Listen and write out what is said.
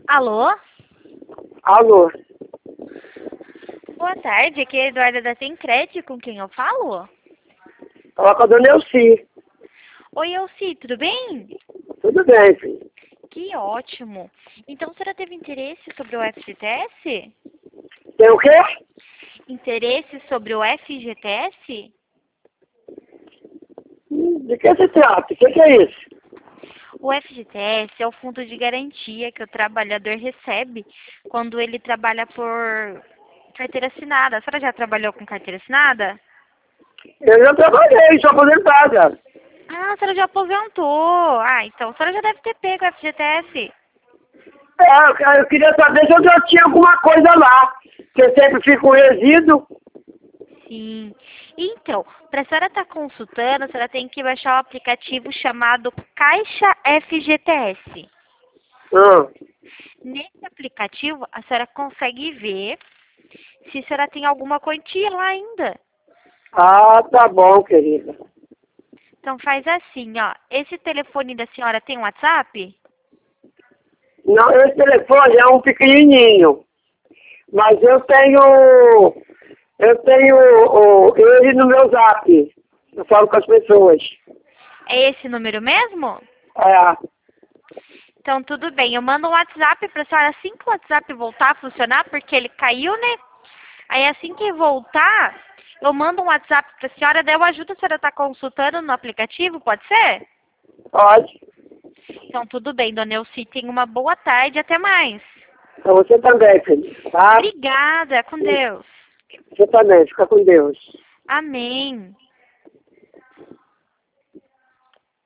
Alô? Alô, Boa tarde, aqui é a Eduarda da Tencred, com quem eu falo? fala com a dona Elci. Oi, Elci, tudo bem? Tudo bem, filho. Que ótimo. Então, a senhora teve interesse sobre o FGTS? Tem o quê? Interesse sobre o FGTS? De que se trata? O que é isso? O FGTS é o fundo de garantia que o trabalhador recebe quando ele trabalha por carteira assinada. A senhora já trabalhou com carteira assinada? Eu já trabalhei, sou aposentada. Ah, a senhora já aposentou. Ah, então a senhora já deve ter pego o FGTS. Eu queria saber se eu já tinha alguma coisa lá. Que eu sempre fico resíduo. Sim. Então, para a senhora estar consultando, a senhora tem que baixar o aplicativo chamado Caixa FGTS. Ah, Nesse aplicativo, a senhora consegue ver se a senhora tem alguma quantia lá ainda. tá bom, querida. Então, faz assim, ó. Esse telefone da senhora tem WhatsApp? Não, esse telefone é um pequenininho. Mas eu tenho ele no meu zap. Eu falo com as pessoas. É esse número mesmo? É, Então, tudo bem. Eu mando um WhatsApp para a senhora assim que o WhatsApp voltar a funcionar, porque ele caiu, né? Aí, assim que voltar, eu mando um WhatsApp para a senhora, daí eu ajudo a senhora a estar consultando no aplicativo, pode ser? pode. Então, tudo bem, dona Elci. Tenha uma boa tarde. Até mais. Pra você também, filho. Tá? Obrigada. Com Deus. Você também. Fica com Deus. Amém.